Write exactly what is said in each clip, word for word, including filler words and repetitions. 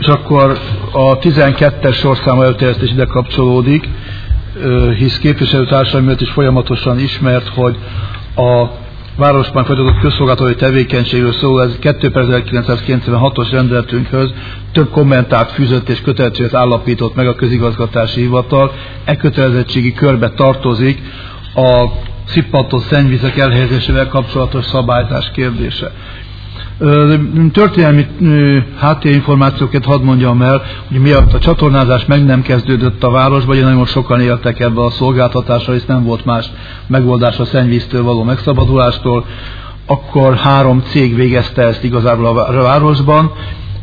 akkor a tizenkettes sorszámú előterjesztés ide kapcsolódik, hisz képviselőtársaim miatt is folyamatosan ismert, hogy a városban folytatott közszolgáltatói tevékenységről szóló ez kettő per ezerkilencszázkilencvenhatos rendeletünkhöz több kommentárt fűzött és kötelezettséget állapított meg a közigazgatási hivatal. E kötelezettségi körbe tartozik a szippantott szennyvizek elhelyezésével kapcsolatos szabályzás kérdése. Történelmi háttérinformációkat hadd mondjam el, hogy miatt a csatornázás meg nem kezdődött a városban, ugye nagyon sokan éltek ebbe a szolgáltatásra, hisz nem volt más megoldás a szennyvíztől való megszabadulástól, akkor három cég végezte ezt igazából a városban.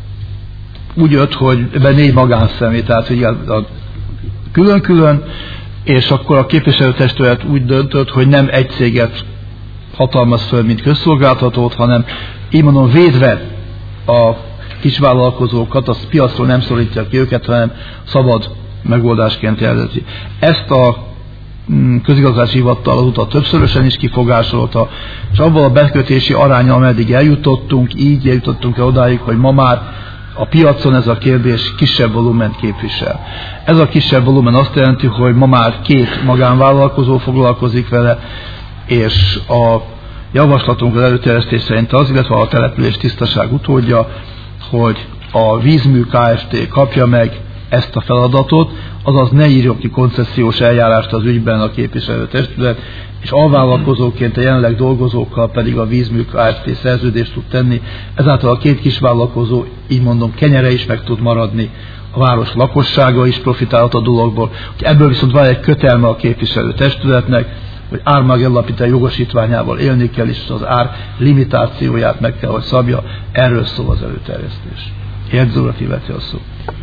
Úgy jött, hogy ebben négy magánszemély, tehát külön-külön, és akkor a képviselőtestület úgy döntött, hogy nem egy céget hatalmaz föl, mint közszolgáltatót, hanem így mondom, védve a kisvállalkozókat, a piacról nem szorítja ki őket, hanem szabad megoldásként jelenti. Ezt a közigazgatási hivatal azóta többszörösen is kifogásolta, és abban a bekötési aránya, ameddig eljutottunk, így eljutottunk el odáig, hogy ma már a piacon ez a kérdés kisebb volument képvisel. Ez a kisebb volumen azt jelenti, hogy ma már két magánvállalkozó foglalkozik vele, és a javaslatunk az előterjesztés szerint az, illetve a település tisztaság utódja, hogy a Vízmű Kft. Kapja meg ezt a feladatot, azaz ne írjon ki koncesziós eljárást az ügyben a képviselőtestület, és alvállalkozóként a jelenleg dolgozókkal pedig a Vízmű Kft. Szerződést tud tenni. Ezáltal a két kisvállalkozó, így mondom, kenyere is meg tud maradni, a város lakossága is profitálhat a dologból. Ebből viszont van egy kötelme a képviselőtestületnek, hogy ármagállapítás jogosítványával élni kell, és az ár limitációját meg kell, hogy szabja. Erről szól az előterjesztés. Jegyzőre illeti a szó.